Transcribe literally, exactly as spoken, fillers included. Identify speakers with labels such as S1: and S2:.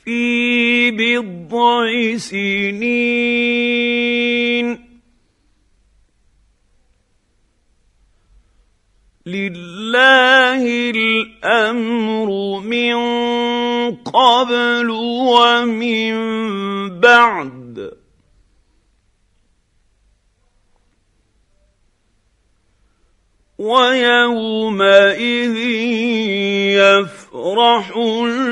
S1: في بضع سنين لله الامر من قبل ومن بعد ويومئذ يفرح